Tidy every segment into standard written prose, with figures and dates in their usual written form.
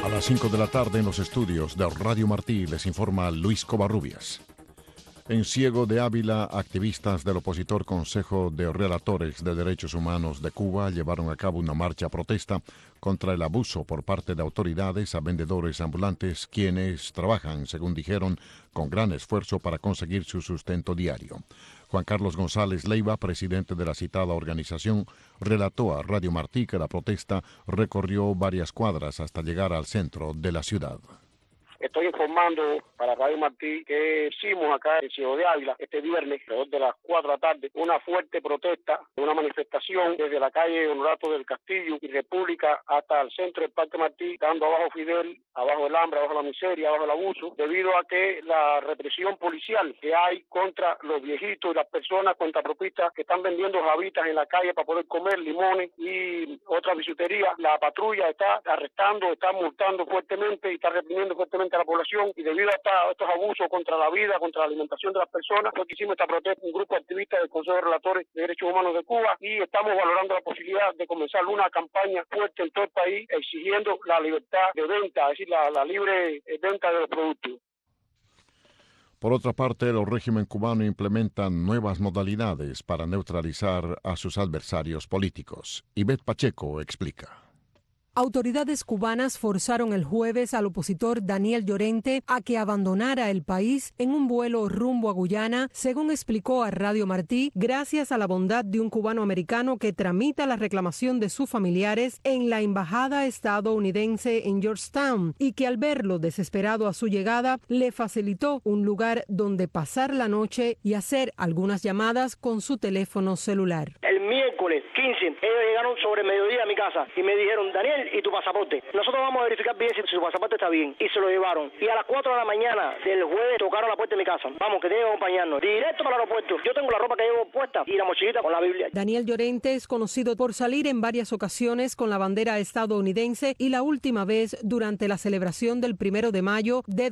A las 5 de la tarde en los estudios de Radio Martí les informa Luis Covarrubias. En Ciego de Ávila, activistas del opositor Consejo de Relatores de Derechos Humanos de Cuba llevaron a cabo una marcha protesta contra el abuso por parte de autoridades a vendedores ambulantes, quienes trabajan, según dijeron, con gran esfuerzo para conseguir su sustento diario. Juan Carlos González Leiva, presidente de la citada organización, relató a Radio Martí que la protesta recorrió varias cuadras hasta llegar al centro de la ciudad. Estoy informando para Radio Martí que hicimos acá en Ciego de Ávila este viernes, alrededor de las 4 de la tarde, una fuerte protesta, una manifestación desde la calle Honorato del Castillo y República hasta el centro del Parque Martí, dando abajo Fidel, abajo el hambre, abajo la miseria, abajo el abuso, debido a que la represión policial que hay contra los viejitos y las personas contrapropistas que están vendiendo jabitas en la calle para poder comer, limones y otras bisuterías, la patrulla está arrestando, está multando fuertemente y está reprimiendo fuertemente a la población, y debido a estos abusos contra la vida, contra la alimentación de las personas, pues hicimos esta protesta, un grupo de activistas del Consejo de Relatores de Derechos Humanos de Cuba, y estamos valorando la posibilidad de comenzar una campaña fuerte en todo el país exigiendo la libertad de venta, es decir, la libre venta de los productos. Por otra parte, el régimen cubano implementa nuevas modalidades para neutralizar a sus adversarios políticos. Ivette Pacheco explica. Autoridades cubanas forzaron el jueves al opositor Daniel Llorente a que abandonara el país en un vuelo rumbo a Guyana, según explicó a Radio Martí, gracias a la bondad de un cubano-americano que tramita la reclamación de sus familiares en la embajada estadounidense en Georgetown y que al verlo desesperado a su llegada, le facilitó un lugar donde pasar la noche y hacer algunas llamadas con su teléfono celular. El miércoles 15, ellos llegaron sobre mediodía a mi casa y me dijeron, Daniel, ¿y tu pasaporte? Nosotros vamos a verificar bien si su pasaporte está bien. Y se lo llevaron. Y a las 4 de la mañana del jueves tocaron la puerta de mi casa. Vamos, que tiene que acompañarnos. Directo para el aeropuerto. Yo tengo la ropa que llevo puesta y la mochilita con la Biblia. Daniel Llorente es conocido por salir en varias ocasiones con la bandera estadounidense y la última vez durante la celebración del 1 de mayo de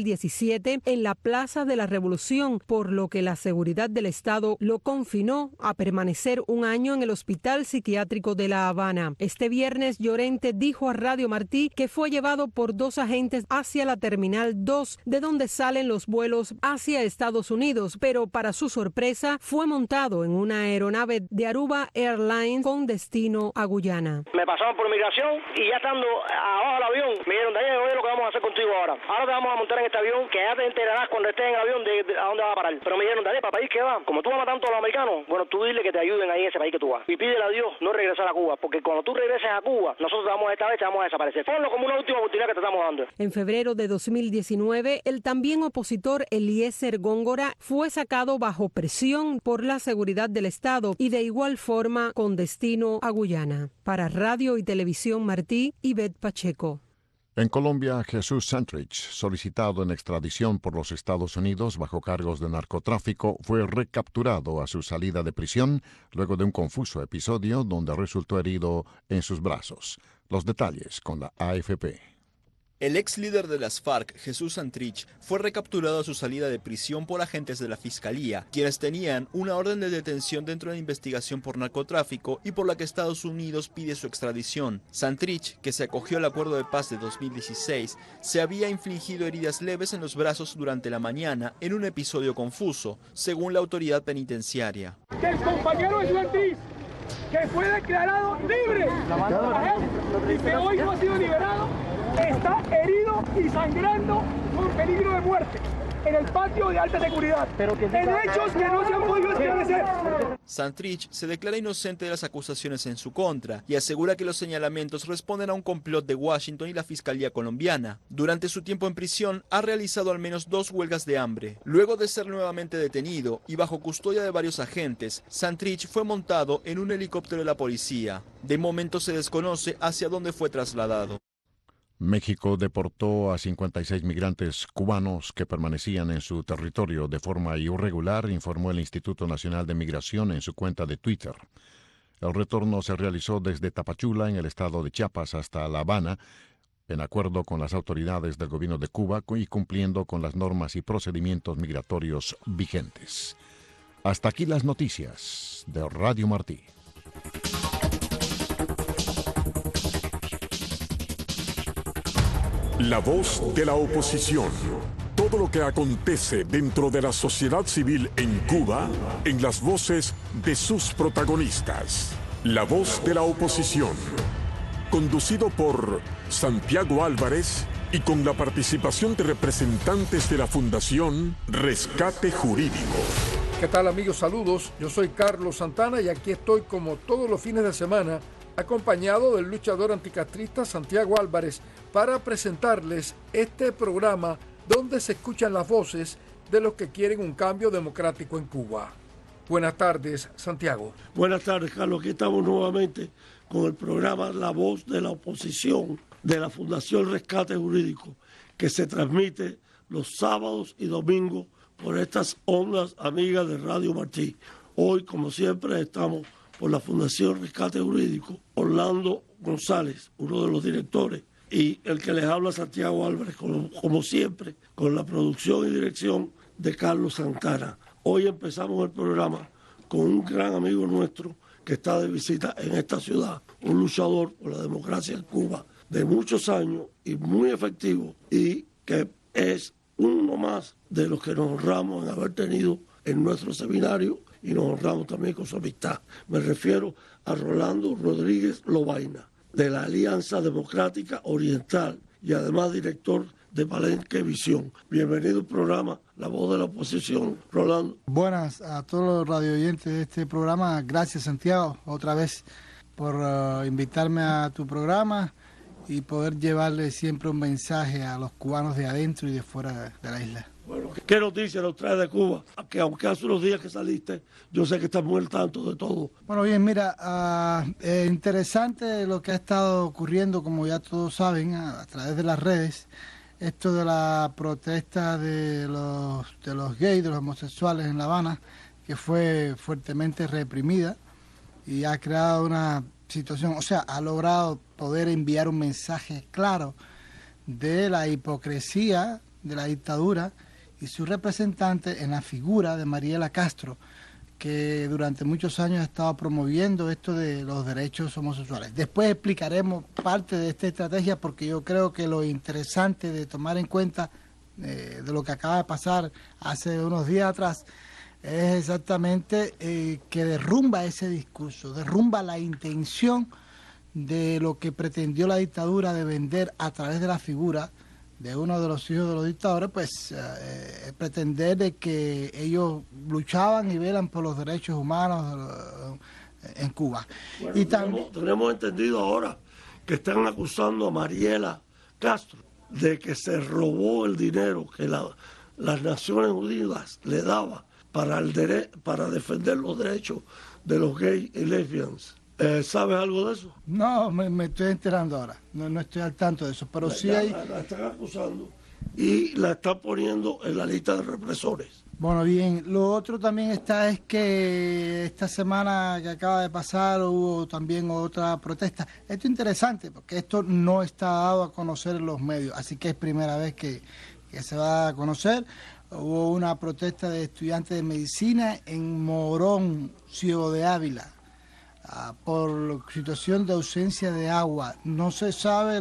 2017 en la Plaza de la Revolución, por lo que la seguridad del Estado lo confinó a permanecer un año en el Hospital Psiquiátrico de La Habana. Este viernes, Llorente dijo a Radio Martí que fue llevado por 2 agentes hacia la Terminal 2, de donde salen los vuelos hacia Estados Unidos, pero para su sorpresa fue montado en una aeronave de Aruba Airlines con destino a Guyana. Me pasaron por migración y ya estando abajo del avión, me dijeron, Daniel, oye lo que vamos a hacer contigo ahora. Ahora te vamos a montar en este avión, que ya te enterarás cuando estés en el avión de a dónde va a parar. Pero me dijeron, Daniel, ¿para país qué va? Como tú amas tanto a los americanos, bueno, tú dile que te ayuden ahí en ese país que tú vas. Y pídele a Dios no regresar a Cuba, porque cuando tú regreses a Cuba, nosotros esta vez te vamos a desaparecer. Ponlo como una última oportunidad que te estamos dando. En febrero de 2019, el también opositor Eliezer Góngora fue sacado bajo presión por la seguridad del Estado y de igual forma con destino a Guyana. Para Radio y Televisión Martí, Ivette Pacheco. En Colombia, Jesús Santrich, solicitado en extradición por los Estados Unidos bajo cargos de narcotráfico, fue recapturado a su salida de prisión luego de un confuso episodio donde resultó herido en sus brazos. Los detalles con la AFP. El ex líder de las FARC, Jesús Santrich, fue recapturado a su salida de prisión por agentes de la Fiscalía, quienes tenían una orden de detención dentro de la investigación por narcotráfico y por la que Estados Unidos pide su extradición. Santrich, que se acogió al acuerdo de paz de 2016, se había infligido heridas leves en los brazos durante la mañana en un episodio confuso, según la autoridad penitenciaria. Que el compañero de Santrich, que fue declarado libre y que hoy no ha sido liberado, está herido y sangrando con peligro de muerte en el patio de alta seguridad, en hechos que no se han podido esclarecer. Santrich se declara inocente de las acusaciones en su contra y asegura que los señalamientos responden a un complot de Washington y la Fiscalía colombiana. Durante su tiempo en prisión ha realizado al menos 2 huelgas de hambre. Luego de ser nuevamente detenido y bajo custodia de varios agentes, Santrich fue montado en un helicóptero de la policía. De momento se desconoce hacia dónde fue trasladado. México deportó a 56 migrantes cubanos que permanecían en su territorio de forma irregular, informó el Instituto Nacional de Migración en su cuenta de Twitter. El retorno se realizó desde Tapachula, en el estado de Chiapas, hasta La Habana, en acuerdo con las autoridades del gobierno de Cuba y cumpliendo con las normas y procedimientos migratorios vigentes. Hasta aquí las noticias de Radio Martí. La voz de la oposición. Todo lo que acontece dentro de la sociedad civil en Cuba, en las voces de sus protagonistas. La voz de la oposición. Conducido por Santiago Álvarez y con la participación de representantes de la Fundación Rescate Jurídico. ¿Qué tal, amigos? Saludos. Yo soy Carlos Santana y aquí estoy como todos los fines de semana, acompañado del luchador anticastrista Santiago Álvarez, para presentarles este programa donde se escuchan las voces de los que quieren un cambio democrático en Cuba. Buenas tardes, Santiago. Buenas tardes, Carlos. Aquí estamos nuevamente con el programa La Voz de la Oposición de la Fundación Rescate Jurídico, que se transmite los sábados y domingos por estas ondas amigas de Radio Martí. Hoy, como siempre, estamos por la Fundación Rescate Jurídico, Orlando González, uno de los directores, y el que les habla, Santiago Álvarez, como siempre, con la producción y dirección de Carlos Santana. Hoy empezamos el programa con un gran amigo nuestro que está de visita en esta ciudad, un luchador por la democracia en Cuba de muchos años y muy efectivo, y que es uno más de los que nos honramos en haber tenido en nuestro seminario y nos honramos también con su amistad. Me refiero a Rolando Rodríguez Lobaina, de la Alianza Democrática Oriental y además director de Palenque Visión. Bienvenido al programa La Voz de la Oposición, Rolando. Buenas a todos los radioyentes de este programa. Gracias, Santiago, otra vez por invitarme a tu programa y poder llevarle siempre un mensaje a los cubanos de adentro y de fuera de la isla. Bueno, ¿qué noticia nos trae de Cuba? Que aunque hace unos días que saliste, yo sé que estás muy al tanto de todo. Bueno, bien, mira, interesante lo que ha estado ocurriendo, como ya todos saben, a través de las redes, esto de la protesta de los gays, de los homosexuales en La Habana, que fue fuertemente reprimida y ha creado una situación, o sea, ha logrado poder enviar un mensaje claro de la hipocresía de la dictadura y su representante en la figura de Mariela Castro, que durante muchos años ha estado promoviendo esto de los derechos homosexuales. Después explicaremos parte de esta estrategia, porque yo creo que lo interesante de tomar en cuenta de lo que acaba de pasar hace unos días atrás es exactamente que derrumba ese discurso, derrumba la intención de lo que pretendió la dictadura de vender a través de la figura de uno de los hijos de los dictadores, pues pretender de que ellos luchaban y velan por los derechos humanos en Cuba. Bueno, y tenemos entendido ahora que están acusando a Mariela Castro de que se robó el dinero que las Naciones Unidas le daba para defender los derechos de los gays y lesbianas. ¿Sabes algo de eso? No, me estoy enterando ahora. No estoy al tanto de eso, pero sí hay... La están acusando y la están poniendo en la lista de represores. Bueno, bien. Lo otro también es que esta semana que acaba de pasar hubo también otra protesta. Esto es interesante porque esto no está dado a conocer en los medios, así que es primera vez que se va a conocer. Hubo una protesta de estudiantes de medicina en Morón, Ciego de Ávila, por situación de ausencia de agua. No se sabe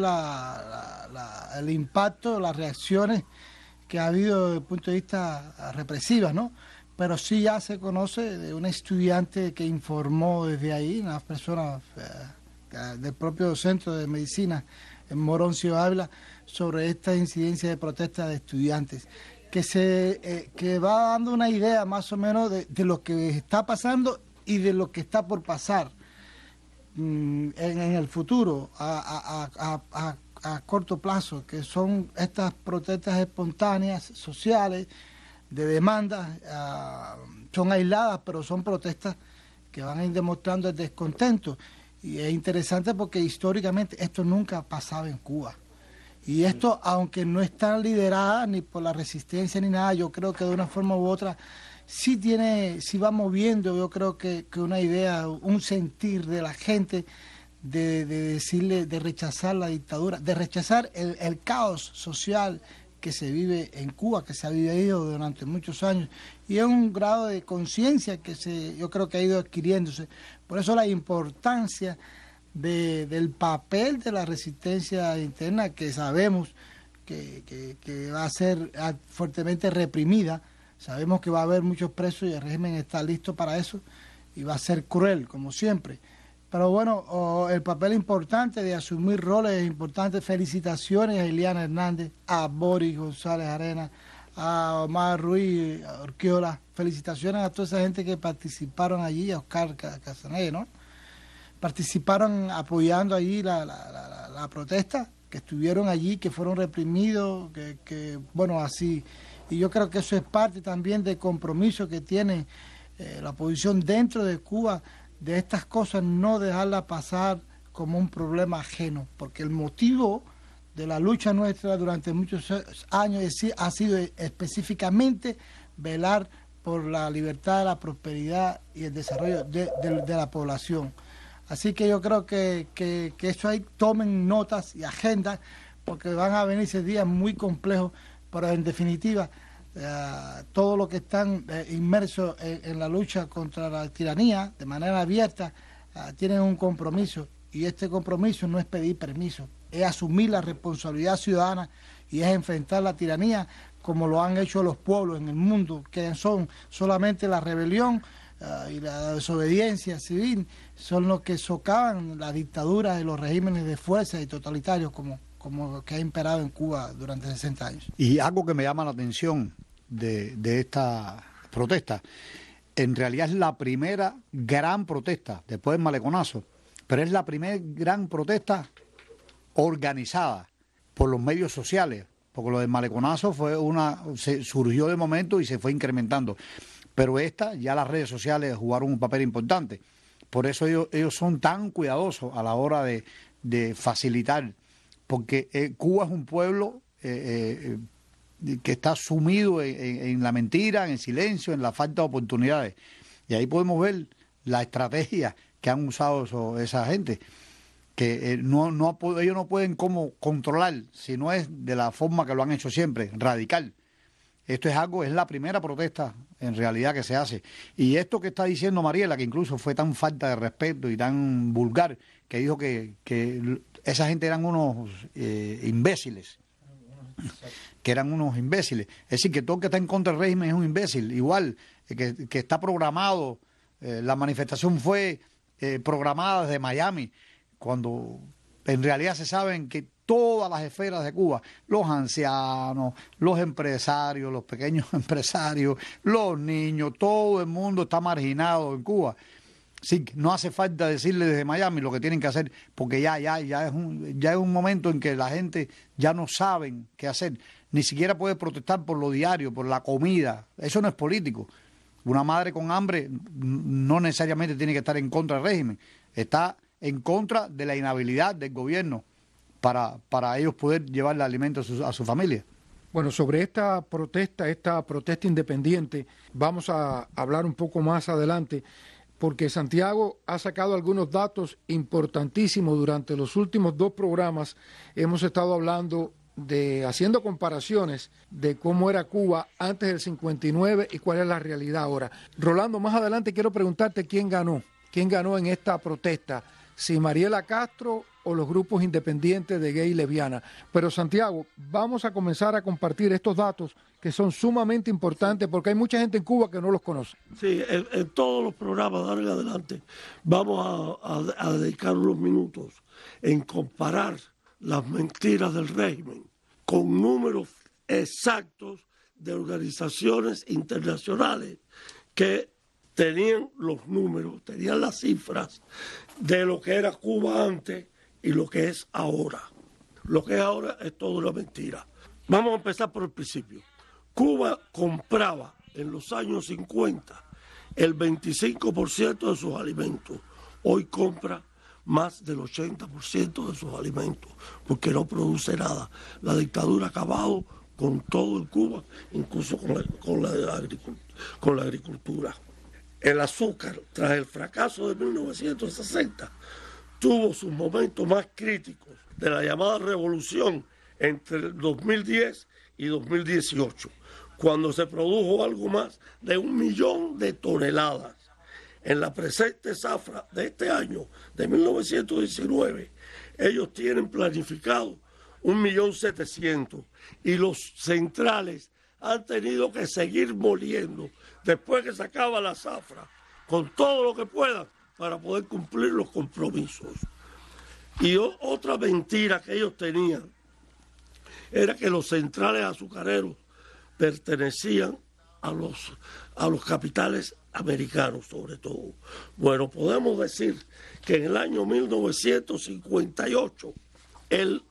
el impacto, las reacciones que ha habido desde el punto de vista represivas, ¿no? Pero sí ya se conoce de un estudiante que informó desde ahí, una persona del propio centro de medicina en Morón, Ciego de Ávila, sobre esta incidencia de protesta de estudiantes, que va dando una idea más o menos de lo que está pasando y de lo que está por pasar en el futuro a corto plazo, que son estas protestas espontáneas, sociales, de demandas, son aisladas, pero son protestas que van a ir demostrando el descontento. Y es interesante porque históricamente esto nunca pasaba en Cuba. Y esto, aunque no están lideradas ni por la resistencia ni nada, yo creo que de una forma u otra sí va moviendo, yo creo que una idea, un sentir de la gente de decirle, de rechazar la dictadura, de rechazar el caos social que se vive en Cuba, que se ha vivido durante muchos años, y es un grado de conciencia que yo creo que ha ido adquiriéndose. Por eso la importancia del papel de la resistencia interna, que sabemos que va a ser fuertemente reprimida. Sabemos que va a haber muchos presos y el régimen está listo para eso y va a ser cruel, como siempre. Pero bueno, el papel importante de asumir roles importantes. Felicitaciones a Ileana Hernández, a Boris González Arenas, a Omar Ruiz, a Urquiola. Felicitaciones a toda esa gente que participaron allí, a Oscar Casané, ¿no? Participaron apoyando allí la protesta, que estuvieron allí, que fueron reprimidos, que bueno, así. Y yo creo que eso es parte también del compromiso que tiene la oposición dentro de Cuba, de estas cosas no dejarlas pasar como un problema ajeno, porque el motivo de la lucha nuestra durante muchos años ha sido específicamente velar por la libertad, la prosperidad y el desarrollo de la población. Así que yo creo que eso ahí tomen notas y agendas, porque van a venirse días muy complejos, pero en definitiva todos los que están inmersos en la lucha contra la tiranía de manera abierta tienen un compromiso, y este compromiso no es pedir permiso, es asumir la responsabilidad ciudadana y es enfrentar la tiranía como lo han hecho los pueblos en el mundo, que son solamente la rebelión y la desobediencia civil, son los que socavan la dictadura de los regímenes de fuerza y totalitarios como que ha imperado en Cuba durante 60 años. Y algo que me llama la atención de esta protesta, en realidad es la primera gran protesta después del maleconazo, pero es la primera gran protesta organizada por los medios sociales, porque lo del maleconazo surgió de momento y se fue incrementando, pero ya las redes sociales jugaron un papel importante. Por eso ellos son tan cuidadosos a la hora de facilitar, porque Cuba es un pueblo que está sumido en la mentira, en el silencio, en la falta de oportunidades. Y ahí podemos ver la estrategia que han usado esa gente, que ellos no pueden cómo controlar, si no es de la forma que lo han hecho siempre, radical. Esto es la primera protesta en realidad que se hace. Y esto que está diciendo Mariela, que incluso fue tan falta de respeto y tan vulgar, que dijo que esa gente eran unos imbéciles. Que eran unos imbéciles. Es decir, que todo el que está en contra del régimen es un imbécil. Igual, que está programado, la manifestación fue programada desde Miami, cuando en realidad se saben que todas las esferas de Cuba, los ancianos, los empresarios, los pequeños empresarios, los niños, todo el mundo está marginado en Cuba. Sí, no hace falta decirle desde Miami lo que tienen que hacer, porque ya es un momento en que la gente ya no saben qué hacer. Ni siquiera puede protestar por lo diario, por la comida. Eso no es político. Una madre con hambre no necesariamente tiene que estar en contra del régimen. Está en contra de la inhabilidad del gobierno para ellos poder llevarle alimentos a su familia. Bueno, sobre esta protesta independiente, vamos a hablar un poco más adelante, porque Santiago ha sacado algunos datos importantísimos. Durante los últimos 2 programas hemos estado hablando haciendo comparaciones de cómo era Cuba antes del 59 y cuál es la realidad ahora. Rolando, más adelante quiero preguntarte quién ganó en esta protesta, si Mariela Castro o los grupos independientes de gay y lesbiana. Pero Santiago, vamos a comenzar a compartir estos datos que son sumamente importantes, porque hay mucha gente en Cuba que no los conoce. Sí, en todos los programas de ahora en adelante vamos a dedicar unos minutos en comparar las mentiras del régimen con números exactos de organizaciones internacionales que tenían los números, tenían las cifras de lo que era Cuba antes y lo que es ahora. Lo que es ahora es toda una mentira. Vamos a empezar por el principio. Cuba compraba en los años 50 el 25% de sus alimentos. Hoy compra más del 80% de sus alimentos, porque no produce nada. La dictadura ha acabado con todo en Cuba, incluso con la agricultura. El azúcar, tras el fracaso de 1960, tuvo sus momentos más críticos de la llamada revolución entre el 2010 y 2018, cuando se produjo algo más de 1 millón de toneladas. En la presente zafra de este año, de 1919, ellos tienen planificado 1.700.000, y los centrales han tenido que seguir moliendo después que se acaba la zafra, con todo lo que puedan para poder cumplir los compromisos. Y otra mentira que ellos tenían era que los centrales azucareros pertenecían a los capitales americanos, sobre todo. Bueno, podemos decir que en el año 1958 el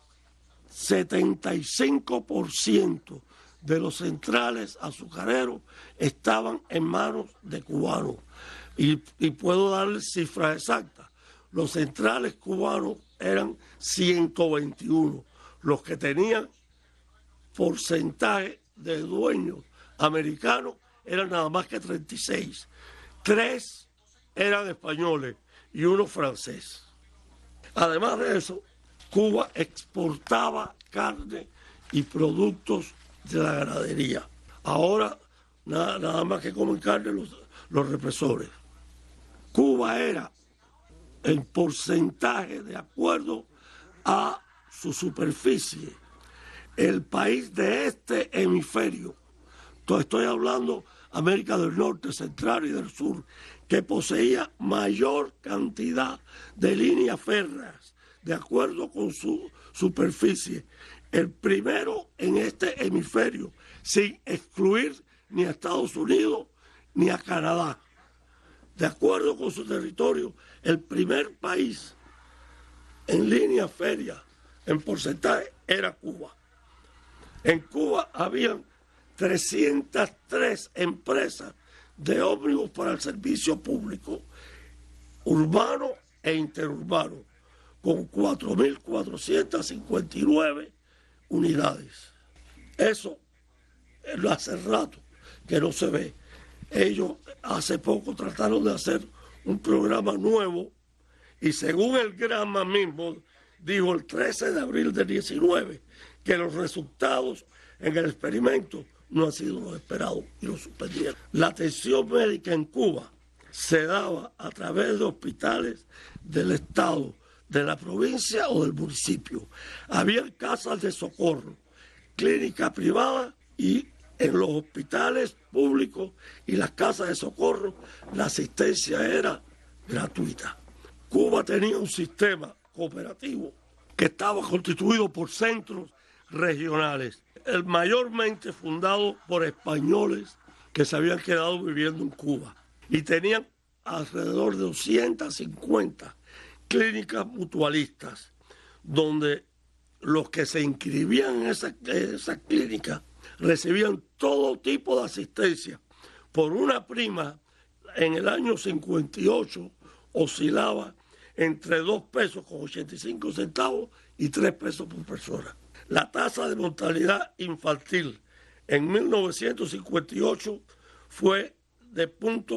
75% de los centrales azucareros estaban en manos de cubanos. Y puedo darles cifras exactas. Los centrales cubanos eran 121, los que tenían porcentaje de dueños americanos eran nada más que 36. 3 eran españoles y 1 francés. Además de eso, Cuba exportaba carne y productos de la ganadería. Ahora nada más que comen carne los represores. Cuba era en porcentaje de acuerdo a su superficie el país de este hemisferio, estoy hablando América del Norte, Central y del Sur, que poseía mayor cantidad de líneas férreas de acuerdo con su superficie, el primero en este hemisferio, sin excluir ni a Estados Unidos ni a Canadá. De acuerdo con su territorio, el primer país en línea férrea, en porcentaje, era Cuba. En Cuba habían 303 empresas de ómnibus para el servicio público, urbano e interurbano, con 4.459 unidades. Eso hace rato que no se ve. Ellos hace poco trataron de hacer un programa nuevo y según el Granma mismo dijo el 13 de abril del 19 que los resultados en el experimento no han sido los esperados y lo suspendieron. La atención médica en Cuba se daba a través de hospitales del Estado, de la provincia o del municipio. Había casas de socorro, clínicas privadas y en los hospitales públicos y las casas de socorro la asistencia era gratuita. Cuba tenía un sistema cooperativo que estaba constituido por centros regionales, mayormente fundado por españoles que se habían quedado viviendo en Cuba y tenían alrededor de 250 clínicas mutualistas donde los que se inscribían en esa clínica recibían todo tipo de asistencia por una prima. En el año 58 oscilaba entre 2 pesos con 85 centavos y 3 pesos por persona. La tasa de mortalidad infantil en 1958 fue de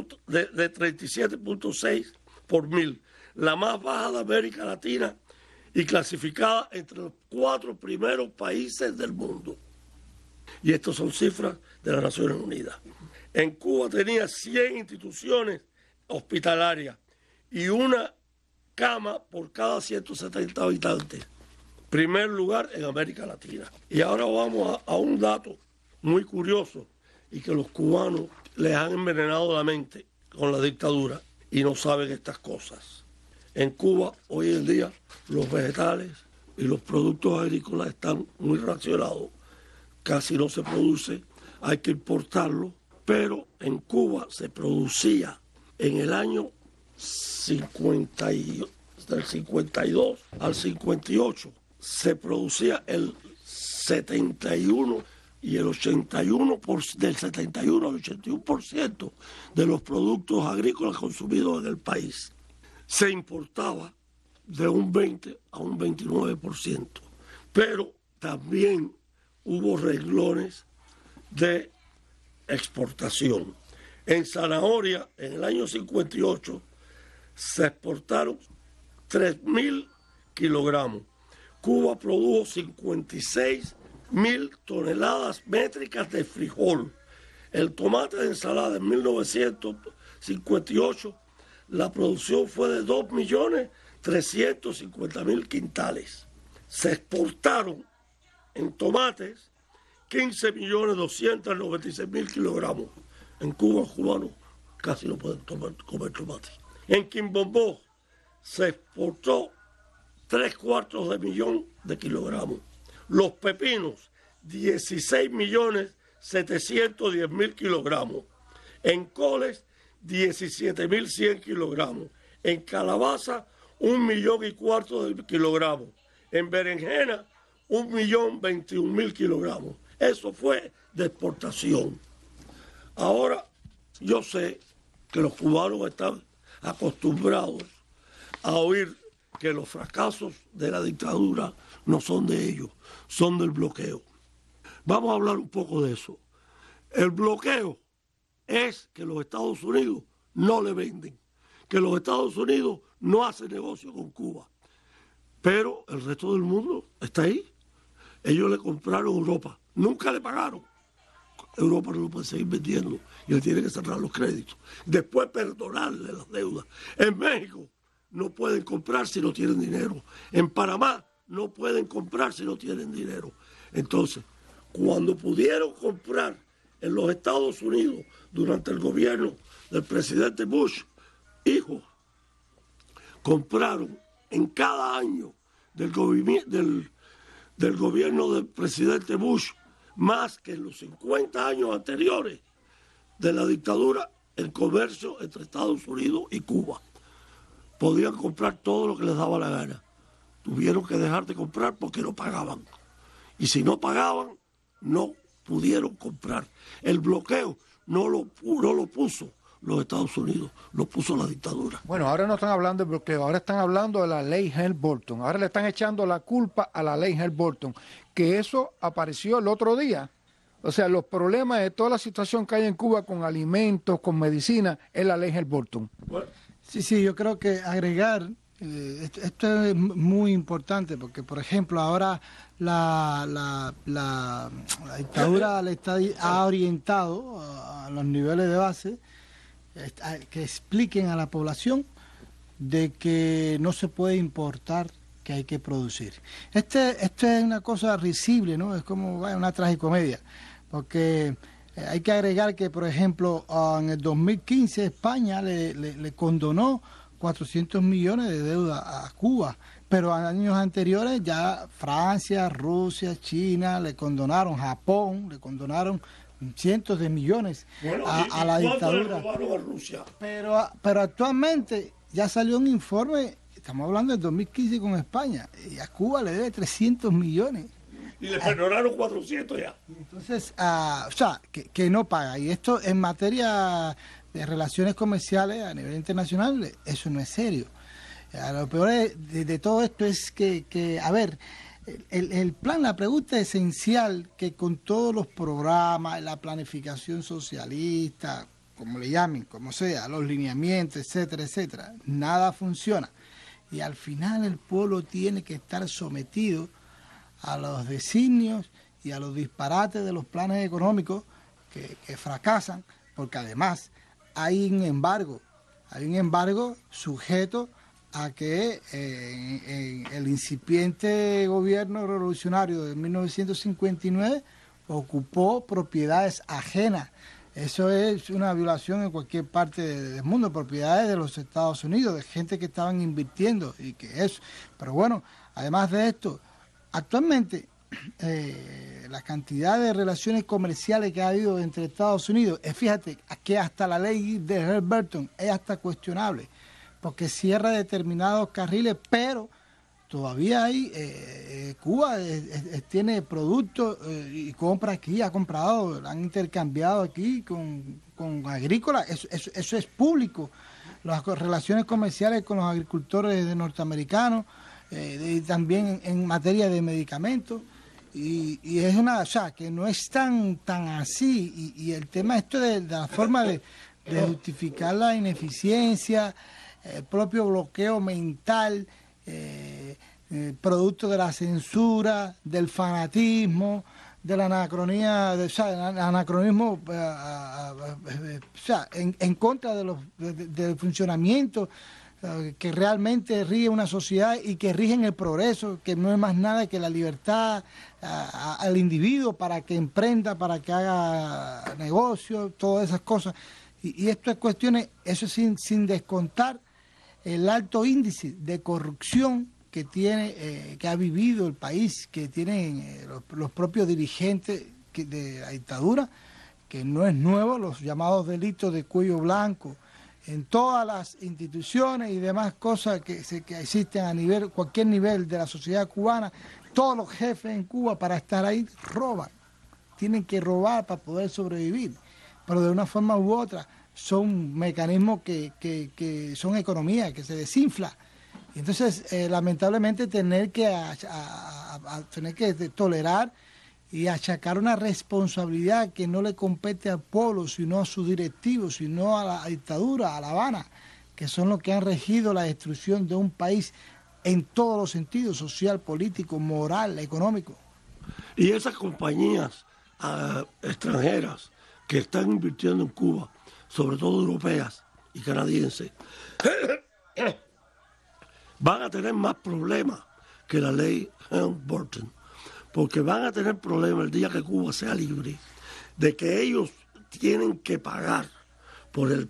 37.6 por 1000, la más baja de América Latina y clasificada entre los 4 primeros países del mundo. Y estas son cifras de las Naciones Unidas. En Cuba tenía 100 instituciones hospitalarias y una cama por cada 170 habitantes. Primer lugar en América Latina. Y ahora vamos a un dato muy curioso y que los cubanos les han envenenado la mente con la dictadura y no saben estas cosas. En Cuba hoy en día los vegetales y los productos agrícolas están muy racionados. Casi no se produce, hay que importarlo, pero en Cuba se producía en el año del 52 al 58, se producía el 71 y el 81%, del 71 al 81% de los productos agrícolas consumidos en el país. Se importaba de un 20 a un 29%, pero también hubo renglones de exportación. En zanahoria, en el año 58, se exportaron 3.000 kilogramos. Cuba produjo 56.000 toneladas métricas de frijol. El tomate de ensalada en 1958, la producción fue de 2.350.000 quintales. Se exportaron En tomates, 15.296.000 kilogramos. En Cuba, los cubanos casi no pueden comer tomate. En Quimbombó se exportó 750.000 de kilogramos. Los pepinos, 16.710.000 kilogramos. En coles, 17.100 kilogramos. En calabaza, 1.4 millones de kilogramos. En berenjena, 1.021.000 kilogramos. Eso fue de exportación. Ahora, yo sé que los cubanos están acostumbrados a oír que los fracasos de la dictadura no son de ellos, son del bloqueo. Vamos a hablar un poco de eso. El bloqueo es que los Estados Unidos no le venden, que los Estados Unidos no hacen negocio con Cuba. Pero el resto del mundo está ahí. Ellos le compraron a Europa, nunca le pagaron. Europa no lo puede seguir vendiendo y él tiene que cerrar los créditos. Después perdonarle las deudas. En México no pueden comprar si no tienen dinero. En Panamá no pueden comprar si no tienen dinero. Entonces, cuando pudieron comprar en los Estados Unidos durante el gobierno del presidente Bush, hijo, compraron en cada año del gobierno del presidente Bush más que en los 50 años anteriores de la dictadura, el comercio entre Estados Unidos y Cuba. Podían comprar todo lo que les daba la gana. Tuvieron que dejar de comprar porque no pagaban. Y si no pagaban, no pudieron comprar. El bloqueo no lo puso los Estados Unidos, lo puso la dictadura. Bueno, ahora no están hablando de bloqueo, ahora están hablando de la ley Helms-Burton. Ahora le están echando la culpa a la ley Helms-Burton, que eso apareció el otro día. O sea, los problemas de toda la situación que hay en Cuba con alimentos, con medicina, es la ley Helms-Burton. Bueno. Sí, yo creo que agregar, esto es muy importante, porque por ejemplo ahora la dictadura ha orientado a los niveles de base que expliquen a la población de que no se puede importar, que hay que producir. Esto es una cosa risible, ¿no? Es como una tragicomedia, porque hay que agregar que, por ejemplo, en el 2015 España le condonó 400 millones de deuda a Cuba, pero en años anteriores ya Francia, Rusia, China le condonaron, Japón le condonaron cientos de millones a la dictadura. A Rusia? Pero actualmente ya salió un informe, estamos hablando del 2015 con España, y a Cuba le debe 300 millones. Y le perdonaron 400 ya. Entonces, o sea, que no paga. Y esto en materia de relaciones comerciales a nivel internacional, eso no es serio. Lo peor de todo esto es que a ver, el plan, la pregunta esencial, que con todos los programas, la planificación socialista, como le llamen, como sea, los lineamientos, etcétera, etcétera, nada funciona. Y al final el pueblo tiene que estar sometido a los designios y a los disparates de los planes económicos que fracasan, porque además hay un embargo sujeto a que el incipiente gobierno revolucionario de 1959 ocupó propiedades ajenas. Eso es una violación en cualquier parte del mundo, propiedades de los Estados Unidos, de gente que estaban invirtiendo y que eso. Pero bueno, además de esto, actualmente la cantidad de relaciones comerciales que ha habido entre Estados Unidos, fíjate que hasta la ley de Helms-Burton es hasta cuestionable, porque cierra determinados carriles, pero todavía hay, Cuba tiene productos y compra aquí, ha comprado, han intercambiado aquí con agrícolas, eso es público. Las relaciones comerciales con los agricultores norteamericanos, y también en materia de medicamentos, y es una, o sea, que no es tan así, y el tema esto de la forma de justificar la ineficiencia, el propio bloqueo mental, producto de la censura, del fanatismo, de la anacronía, el anacronismo, o sea, en contra del funcionamiento que realmente rigen una sociedad y que rigen el progreso, que no es más nada que la libertad al individuo para que emprenda, para que haga negocio, todas esas cosas. Y estas cuestiones, eso sin descontar el alto índice de corrupción que tiene, que ha vivido el país, que tienen los propios dirigentes de la dictadura, que no es nuevo, los llamados delitos de cuello blanco, en todas las instituciones y demás cosas que existen a nivel, cualquier nivel de la sociedad cubana. Todos los jefes en Cuba, para estar ahí, roban, tienen que robar para poder sobrevivir, pero de una forma u otra son mecanismos que son economía, que se desinfla. Entonces, lamentablemente, tener que tolerar y achacar una responsabilidad que no le compete al pueblo, sino a sus directivos, sino a la dictadura, a La Habana, que son los que han regido la destrucción de un país en todos los sentidos, social, político, moral, económico. Y esas compañías extranjeras que están invirtiendo en Cuba, sobre todo europeas y canadienses, van a tener más problemas que la ley Helms-Burton, porque van a tener problemas el día que Cuba sea libre, de que ellos tienen que pagar por el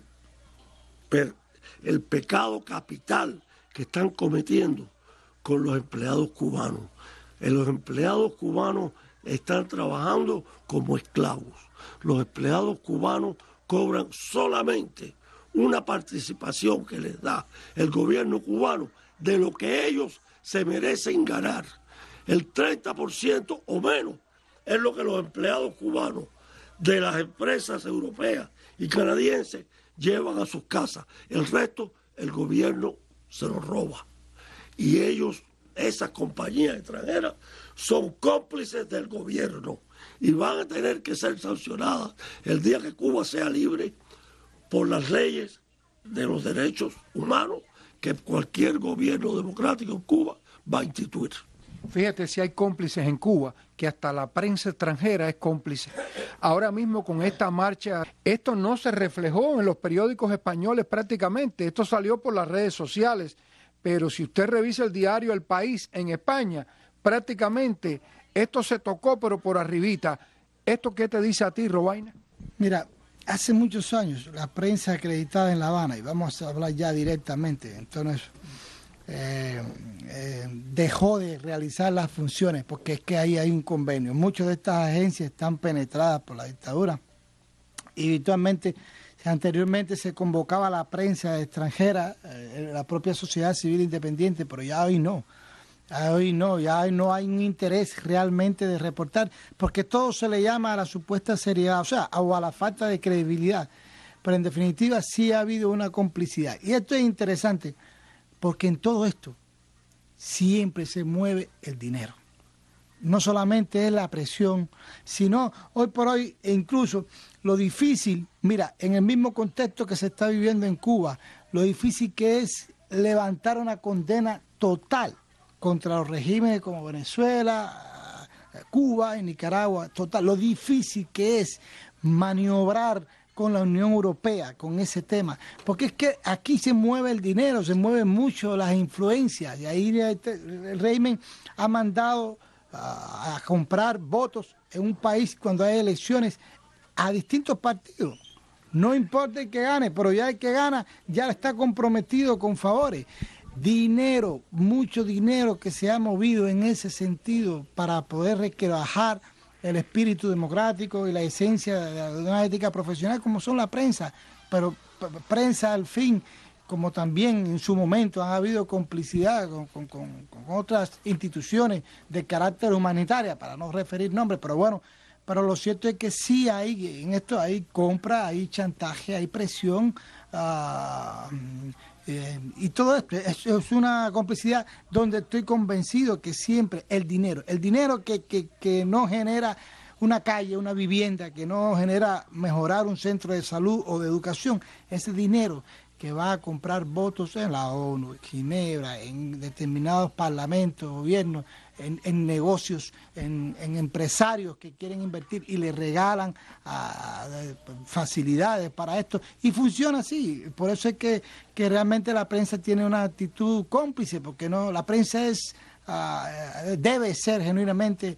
pecado capital que están cometiendo con los empleados cubanos. Los empleados cubanos están trabajando como esclavos. Los empleados cubanos cobran solamente una participación que les da el gobierno cubano de lo que ellos se merecen ganar. El 30% o menos es lo que los empleados cubanos de las empresas europeas y canadienses llevan a sus casas. El resto, el gobierno se lo roba. Y ellos, esas compañías extranjeras, son cómplices del gobierno y van a tener que ser sancionadas el día que Cuba sea libre por las leyes de los derechos humanos que cualquier gobierno democrático en Cuba va a instituir. Fíjate si hay cómplices en Cuba, que hasta la prensa extranjera es cómplice. Ahora mismo con esta marcha, esto no se reflejó en los periódicos españoles prácticamente, esto salió por las redes sociales, pero si usted revisa el diario El País en España, prácticamente esto se tocó pero por arribita. ¿Esto qué te dice a ti, Robaina? Mira, hace muchos años la prensa acreditada en La Habana, y vamos a hablar ya directamente, entonces dejó de realizar las funciones porque es que ahí hay un convenio. Muchas de estas agencias están penetradas por la dictadura y virtualmente anteriormente se convocaba a la prensa extranjera, la propia sociedad civil independiente, pero ya hoy no. Ya no hay un interés realmente de reportar, porque todo se le llama a la supuesta seriedad, o a la falta de credibilidad. Pero en definitiva sí ha habido una complicidad. Y esto es interesante, porque en todo esto siempre se mueve el dinero. No solamente es la presión, sino hoy por hoy, e incluso lo difícil, mira, en el mismo contexto que se está viviendo en Cuba, lo difícil que es levantar una condena total contra los regímenes como Venezuela, Cuba y Nicaragua, total, lo difícil que es maniobrar con la Unión Europea, con ese tema, porque es que aquí se mueve el dinero, se mueven mucho las influencias, y ahí el régimen ha mandado a comprar votos en un país cuando hay elecciones a distintos partidos. No importa el que gane, pero ya el que gana ya está comprometido con favores. Dinero, mucho dinero que se ha movido en ese sentido para poder rebajar el espíritu democrático y la esencia de una ética profesional como son la prensa, pero prensa al fin, como también en su momento ha habido complicidad con otras instituciones de carácter humanitaria, para no referir nombres, pero bueno, pero lo cierto es que sí hay, en esto hay compra, hay chantaje, hay presión, y todo esto es una complicidad donde estoy convencido que siempre el dinero que no genera una calle, una vivienda, que no genera mejorar un centro de salud o de educación, ese dinero que va a comprar votos en la ONU, en Ginebra, en determinados parlamentos, gobiernos, en negocios, en empresarios que quieren invertir y le regalan facilidades para esto. Y funciona así. Por eso es que realmente la prensa tiene una actitud cómplice, porque no, la prensa debe ser genuinamente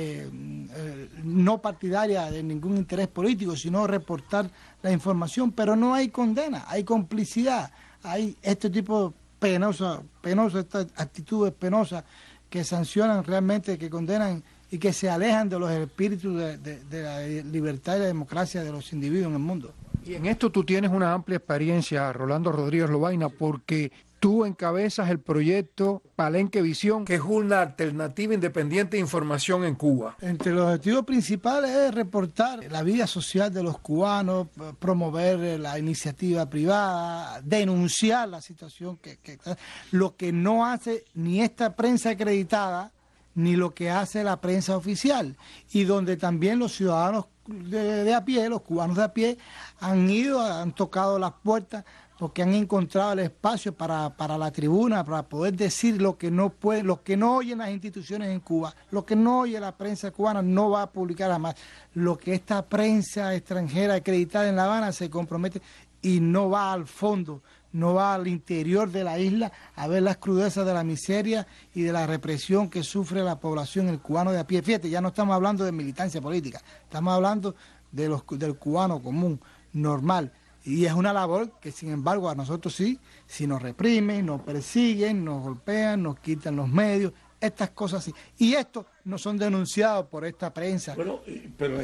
no partidaria de ningún interés político, sino reportar la información, pero no hay condena, hay complicidad, hay este tipo penosa, estas actitudes penosas que sancionan realmente, que condenan y que se alejan de los espíritus de la libertad y la democracia de los individuos en el mundo. Y en esto tú tienes una amplia experiencia, Rolando Rodríguez Lobaina, porque tú encabezas el proyecto Palenque Visión, que es una alternativa independiente de información en Cuba. Entre los objetivos principales es reportar la vida social de los cubanos, promover la iniciativa privada, denunciar la situación lo que no hace ni esta prensa acreditada, ni lo que hace la prensa oficial, y donde también los ciudadanos de a pie, los cubanos de a pie, han tocado las puertas porque han encontrado el espacio para la tribuna, para poder decir lo que no oyen las instituciones en Cuba, lo que no oye la prensa cubana no va a publicar jamás, lo que esta prensa extranjera acreditada en La Habana se compromete y no va al fondo, no va al interior de la isla a ver las crudezas de la miseria y de la represión que sufre la población, el cubano de a pie. Fíjate, ya no estamos hablando de militancia política, estamos hablando del cubano común, normal. Y es una labor que, sin embargo, a nosotros sí, si nos reprimen, nos persiguen, nos golpean, nos quitan los medios, estas cosas sí. Y estos no son denunciados por esta prensa. Bueno, pero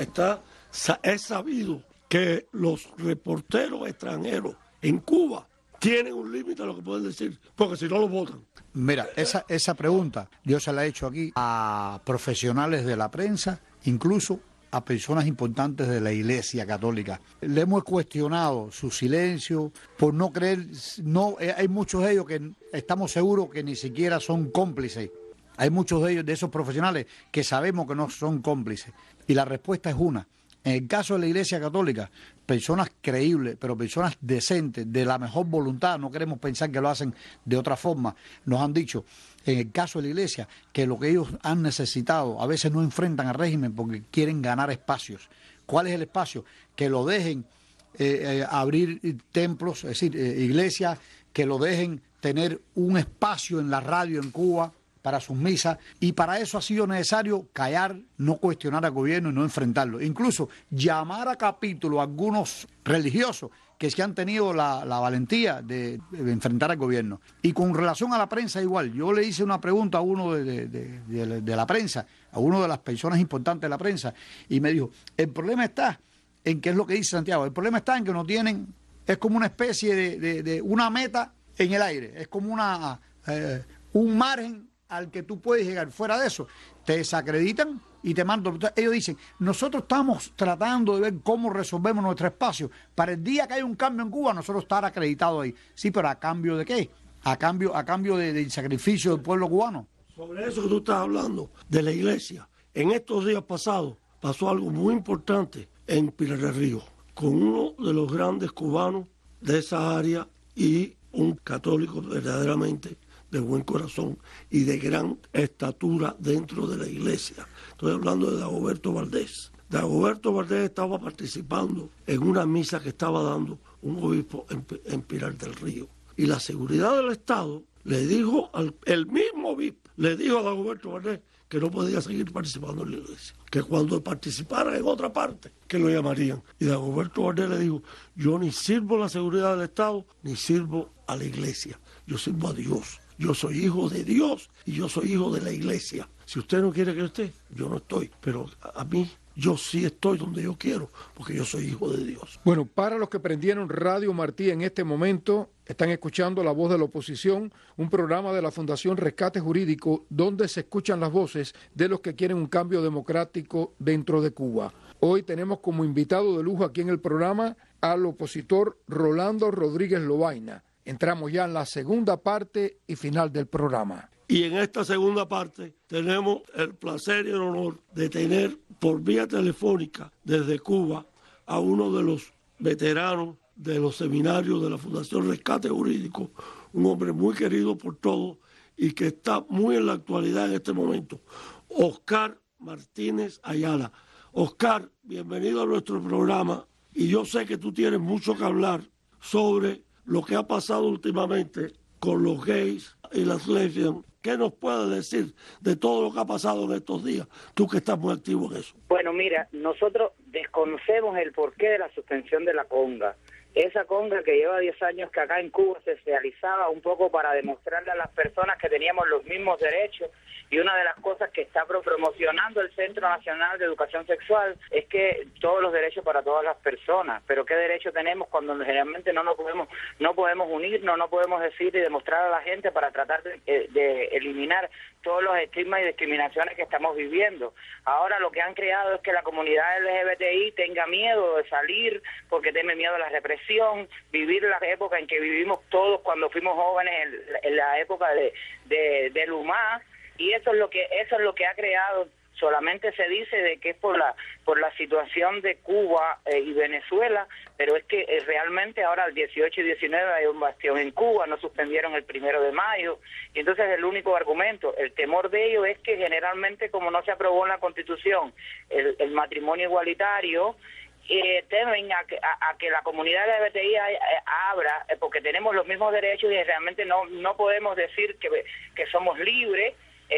es sabido que los reporteros extranjeros en Cuba tienen un límite a lo que pueden decir, porque si no lo votan. Mira, esa pregunta yo se la he hecho aquí a profesionales de la prensa, incluso a personas importantes de la Iglesia Católica. Le hemos cuestionado su silencio por no creer, hay muchos de ellos que estamos seguros que ni siquiera son cómplices. Hay muchos de ellos, de esos profesionales, que sabemos que no son cómplices. Y la respuesta es una. En el caso de la Iglesia Católica, personas creíbles, pero personas decentes, de la mejor voluntad, no queremos pensar que lo hacen de otra forma, nos han dicho, en el caso de la Iglesia, que lo que ellos han necesitado, a veces no enfrentan al régimen porque quieren ganar espacios. ¿Cuál es el espacio? Que lo dejen abrir templos, es decir, iglesias, que lo dejen tener un espacio en la radio en Cuba para sus misas, y para eso ha sido necesario callar, no cuestionar al gobierno y no enfrentarlo. Incluso llamar a capítulo a algunos religiosos que se han tenido la valentía de enfrentar al gobierno. Y con relación a la prensa igual, yo le hice una pregunta a uno de la prensa, a uno de las personas importantes de la prensa, y me dijo, el problema está en, ¿qué es lo que dice Santiago? El problema está en que no tienen, es como una especie de una meta en el aire, es como un margen al que tú puedes llegar. Fuera de eso, te desacreditan y te mandan. Ellos dicen, nosotros estamos tratando de ver cómo resolvemos nuestro espacio para el día que haya un cambio en Cuba, nosotros estar acreditados ahí. Sí, pero ¿a cambio de qué? A cambio del sacrificio del pueblo cubano. Sobre eso que tú estás hablando, de la iglesia, en estos días pasados pasó algo muy importante en Pinar del Río, con uno de los grandes cubanos de esa área y un católico verdaderamente de buen corazón y de gran estatura dentro de la iglesia. Estoy hablando de Dagoberto Valdés. Dagoberto Valdés estaba participando en una misa que estaba dando un obispo en Pinar del Río. Y la seguridad del Estado le dijo, el mismo obispo le dijo a Dagoberto Valdés que no podía seguir participando en la iglesia, que cuando participara en otra parte, que lo llamarían. Y Dagoberto Valdés le dijo, yo ni sirvo a la seguridad del Estado, ni sirvo a la iglesia, yo sirvo a Dios. Yo soy hijo de Dios y yo soy hijo de la iglesia. Si usted no quiere que yo esté, yo no estoy. Pero a mí, yo sí estoy donde yo quiero, porque yo soy hijo de Dios. Bueno, para los que prendieron Radio Martí en este momento, están escuchando La Voz de la Oposición, un programa de la Fundación Rescate Jurídico, donde se escuchan las voces de los que quieren un cambio democrático dentro de Cuba. Hoy tenemos como invitado de lujo aquí en el programa al opositor Rolando Rodríguez Lobaina. Entramos ya en la segunda parte y final del programa. Y en esta segunda parte tenemos el placer y el honor de tener por vía telefónica desde Cuba a uno de los veteranos de los seminarios de la Fundación Rescate Jurídico, un hombre muy querido por todos y que está muy en la actualidad en este momento, Oscar Martínez Ayala. Oscar, bienvenido a nuestro programa, y yo sé que tú tienes mucho que hablar sobre lo que ha pasado últimamente con los gays y las lesbianas. ¿Qué nos puedes decir de todo lo que ha pasado en estos días? Tú que estás muy activo en eso. Bueno, mira, nosotros desconocemos el porqué de la suspensión de la conga. Esa conga que lleva 10 años que acá en Cuba se realizaba un poco para demostrarle a las personas que teníamos los mismos derechos, y una de las cosas que está promocionando el Centro Nacional de Educación Sexual es que todos los derechos para todas las personas. Pero ¿qué derecho tenemos cuando generalmente no podemos unirnos, no podemos decir y demostrar a la gente para tratar de eliminar todos los estigmas y discriminaciones que estamos viviendo? Ahora lo que han creado es que la comunidad LGBTI tenga miedo de salir porque tiene miedo a la represión, vivir la época en que vivimos todos cuando fuimos jóvenes, en la época de Lumá, y eso es lo que ha creado. Solamente se dice de que es por la situación de Cuba y Venezuela, pero es que realmente ahora el 18 y 19 hay un bastión en Cuba, no suspendieron el 1 de mayo, y entonces el único argumento, el temor de ellos es que generalmente, como no se aprobó en la Constitución el matrimonio igualitario, temen a que la comunidad LGBTI abra, porque tenemos los mismos derechos y realmente no podemos decir que somos libres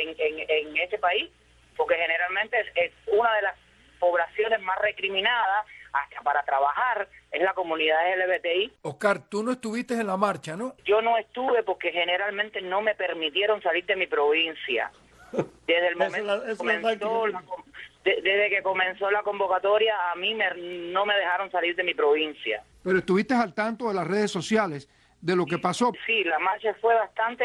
en este país, porque generalmente es una de las poblaciones más recriminadas hasta para trabajar, es la comunidad LGBTI. Oscar, tú no estuviste en la marcha, ¿no? Yo no estuve porque generalmente no me permitieron salir de mi provincia. Desde el momento desde que comenzó la convocatoria, a mí no me dejaron salir de mi provincia. Pero estuviste al tanto de las redes sociales de lo que pasó. Sí, la marcha fue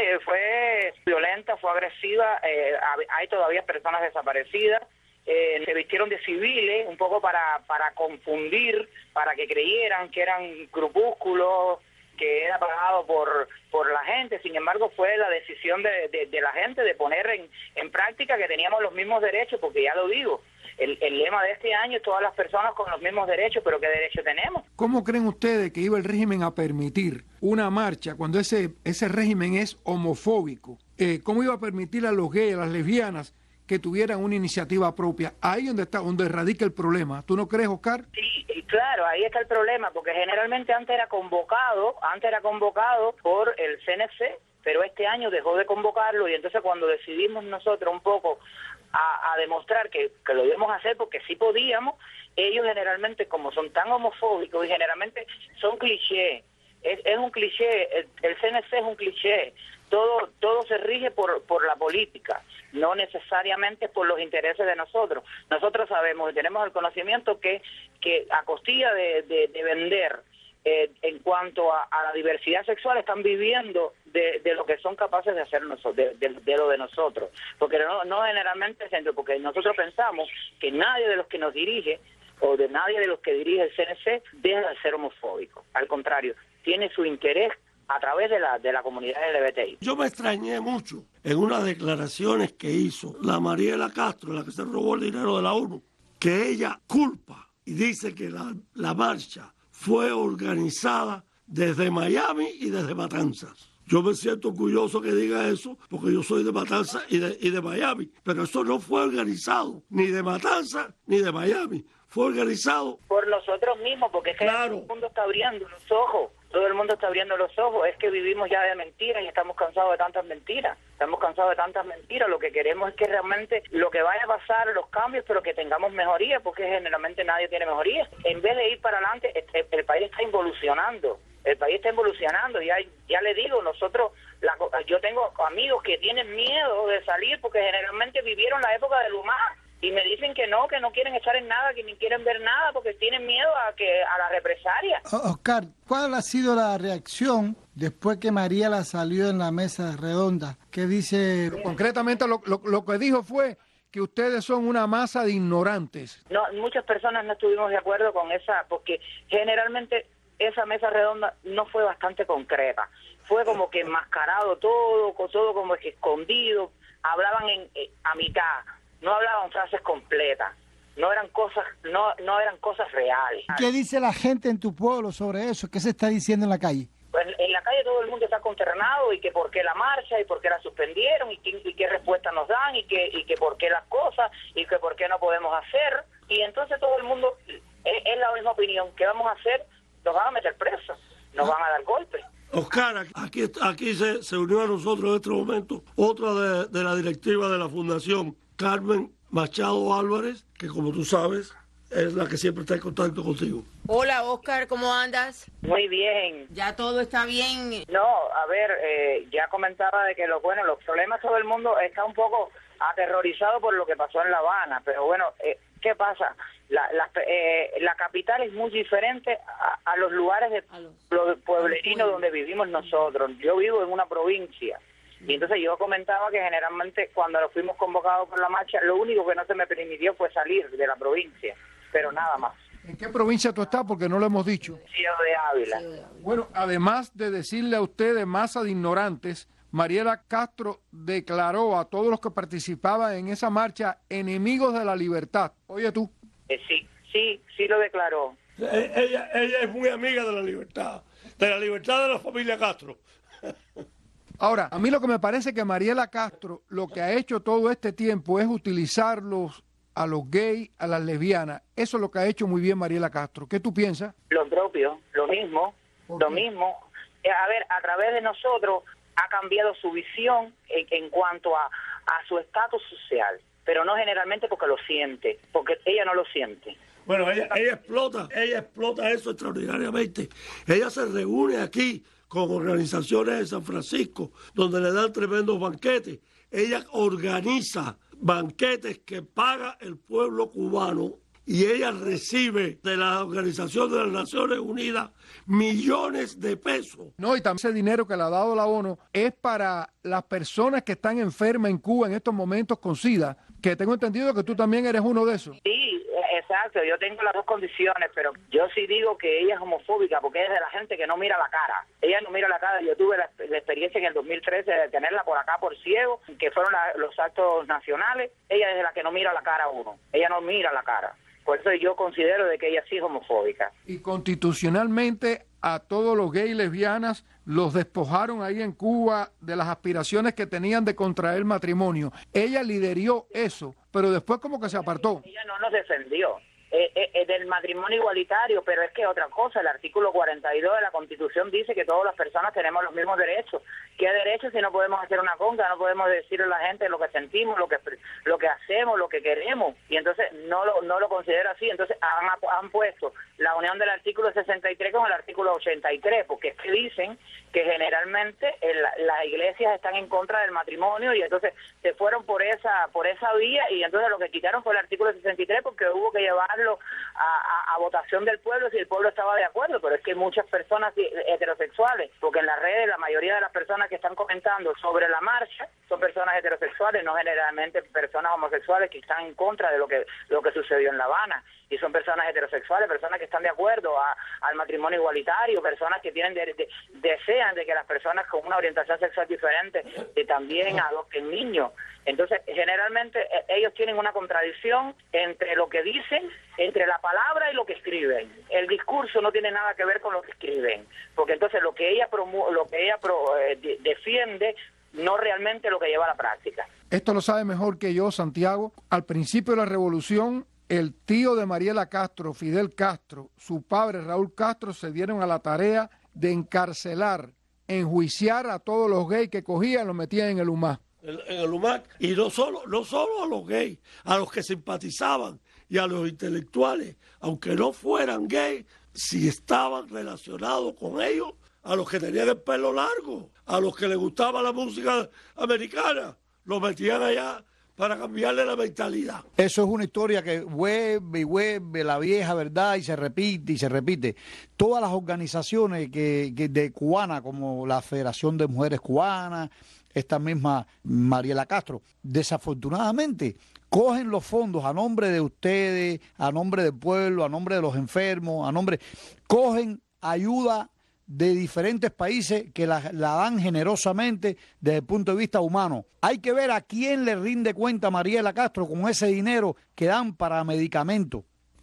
fue violenta, fue agresiva, hay todavía personas desaparecidas, se vistieron de civiles un poco para confundir, para que creyeran que eran grupúsculos, que era pagado por la gente. Sin embargo, fue la decisión de la gente de poner en práctica que teníamos los mismos derechos, porque ya lo digo, el lema de este año es todas las personas con los mismos derechos, pero ¿qué derecho tenemos? ¿Cómo creen ustedes que iba el régimen a permitir una marcha cuando ese régimen es homofóbico? ¿Cómo iba a permitir a los gays, a las lesbianas, que tuvieran una iniciativa propia? Ahí donde radica el problema. ¿Tú no crees, Oscar? Sí, claro, ahí está el problema, porque generalmente antes era convocado por el CNC, pero este año dejó de convocarlo, y entonces cuando decidimos nosotros un poco a demostrar que lo íbamos a hacer porque sí podíamos, ellos generalmente, como son tan homofóbicos y generalmente son clichés, es un cliché, el CNC es un cliché, todo se rige por la política, no necesariamente por los intereses de nosotros. Nosotros sabemos y tenemos el conocimiento que a costilla de vender en cuanto a la diversidad sexual están viviendo de lo que son capaces de hacer de lo de nosotros, porque no generalmente, porque nosotros pensamos que nadie de los que nos dirige o de nadie de los que dirige el CNC deja de ser homofóbico, al contrario, tiene su interés a través de la comunidad LGBTI. Yo me extrañé mucho en unas declaraciones que hizo la Mariela Castro, la que se robó el dinero de la ONU, que ella culpa y dice que la marcha fue organizada desde Miami y desde Matanzas. Yo me siento orgulloso que diga eso, porque yo soy de Matanzas y de Miami, pero eso no fue organizado ni de Matanzas ni de Miami, fue organizado por nosotros mismos, porque es que claro. Todo el mundo está abriendo los ojos. Todo el mundo está abriendo los ojos, es que vivimos ya de mentiras y estamos cansados de tantas mentiras. Lo que queremos es que realmente lo que vaya a pasar, los cambios, pero que tengamos mejoría, porque generalmente nadie tiene mejoría. En vez de ir para adelante, el país está involucionando. Ya le digo, yo tengo amigos que tienen miedo de salir porque generalmente vivieron la época de Lumá. Y me dicen que no quieren estar en nada, que ni quieren ver nada, porque tienen miedo a la represalia. Oscar, ¿cuál ha sido la reacción después que Mariela salió en la mesa redonda? ¿Qué dice? Concretamente lo que dijo fue que ustedes son una masa de ignorantes. No, muchas personas no estuvimos de acuerdo con esa, porque generalmente esa mesa redonda no fue bastante concreta. Fue como que enmascarado todo como que escondido, hablaban a mitad. No hablaban frases completas, no eran cosas reales. ¿Qué dice la gente en tu pueblo sobre eso? ¿Qué se está diciendo en la calle? Pues en la calle todo el mundo está consternado, y que por qué la marcha, y por qué la suspendieron, y qué respuesta nos dan, y que por qué las cosas, y que por qué no podemos hacer. Y entonces todo el mundo es la misma opinión. ¿Qué vamos a hacer? Nos van a meter presos, nos van a dar golpes. Oscar, aquí se unió a nosotros en este momento otra de la directiva de la Fundación, Carmen Machado Álvarez, que como tú sabes es la que siempre está en contacto contigo. Hola, Oscar, ¿cómo andas? Muy bien. ¿Ya todo está bien? No, a ver, ya comentaba de que los problemas, todo el mundo está un poco aterrorizado por lo que pasó en La Habana, pero bueno, ¿qué pasa? La capital es muy diferente a los lugares de pueblerinos donde vivimos nosotros. Yo vivo en una provincia, y entonces yo comentaba que generalmente cuando nos fuimos convocados por la marcha, lo único que no se me permitió fue salir de la provincia, pero nada más. ¿En qué provincia tú estás? Porque no lo hemos dicho. Ciego de Ávila. Bueno, además de decirle a ustedes masa de ignorantes, Mariela Castro declaró a todos los que participaban en esa marcha enemigos de la libertad. Oye tú. Sí lo declaró. Ella es muy amiga de la libertad de la familia Castro. Ahora, a mí lo que me parece que Mariela Castro lo que ha hecho todo este tiempo es utilizarlos a los gays, a las lesbianas. Eso es lo que ha hecho muy bien Mariela Castro. ¿Qué tú piensas? Lo propio, lo mismo. A ver, a través de nosotros ha cambiado su visión en cuanto a su estatus social, pero no generalmente porque lo siente, porque ella no lo siente. Bueno, ella explota eso extraordinariamente. Ella se reúne aquí con organizaciones de San Francisco, donde le dan tremendos banquetes. Ella organiza banquetes que paga el pueblo cubano, y ella recibe de la Organización de las Naciones Unidas millones de pesos. No, y también ese dinero que le ha dado la ONU es para las personas que están enfermas en Cuba en estos momentos con SIDA, que tengo entendido que tú también eres uno de esos. Sí, exacto, yo tengo las dos condiciones, pero yo sí digo que ella es homofóbica porque es de la gente que no mira la cara. Ella no mira la cara. Yo tuve la experiencia en el 2013 de tenerla por acá por ciego, que fueron los actos nacionales. Ella es de la que no mira la cara a uno. Ella no mira la cara. Por eso yo considero de que ella sí es homofóbica. Y constitucionalmente a todos los gays y lesbianas los despojaron ahí en Cuba de las aspiraciones que tenían de contraer matrimonio. Ella lideró eso, pero después como que se apartó. Ella no nos defendió del matrimonio igualitario, pero es que otra cosa, el artículo 42 de la Constitución dice que todas las personas tenemos los mismos derechos. ¿Qué derechos si no podemos hacer una conga? No podemos decirle a la gente lo que sentimos, lo que hacemos, lo que queremos, y entonces no lo considero así. Entonces han puesto la unión del artículo 63 con el artículo 83, porque es que dicen que generalmente las iglesias están en contra del matrimonio, y entonces se fueron por esa vía, y entonces lo que quitaron fue el artículo 63 porque hubo que llevarlo a votación del pueblo si el pueblo estaba de acuerdo. Pero es que muchas personas heterosexuales, porque en las redes la mayoría de las personas que están comentando sobre la marcha son personas heterosexuales, no generalmente personas homosexuales que están en contra de lo que sucedió en La Habana, y son personas heterosexuales, personas que están de acuerdo al matrimonio igualitario, personas que tienen desean de que las personas con una orientación sexual diferente también adopten niños. Entonces, generalmente ellos tienen una contradicción entre lo que dicen, entre la palabra y lo que escriben. El discurso no tiene nada que ver con lo que escriben, porque entonces lo que ella defiende no realmente lo que lleva a la práctica. Esto lo sabe mejor que yo, Santiago. Al principio de la revolución, el tío de Mariela Castro, Fidel Castro, su padre Raúl Castro, se dieron a la tarea de encarcelar, enjuiciar a todos los gays que cogían, los metían en el UMAC. En el UMAC, y no solo a los gays, a los que simpatizaban y a los intelectuales, aunque no fueran gays, si estaban relacionados con ellos, a los que tenían el pelo largo, a los que les gustaba la música americana, los metían allá para cambiarle la mentalidad. Eso es una historia que vuelve la vieja verdad y se repite y se repite. Todas las organizaciones de cubanas, como la Federación de Mujeres Cubanas, esta misma Mariela Castro, desafortunadamente cogen los fondos a nombre de ustedes, a nombre del pueblo, a nombre de los enfermos, cogen ayuda de diferentes países que la dan generosamente desde el punto de vista humano. Hay que ver a quién le rinde cuenta Mariela Castro con ese dinero que dan para medicamentos,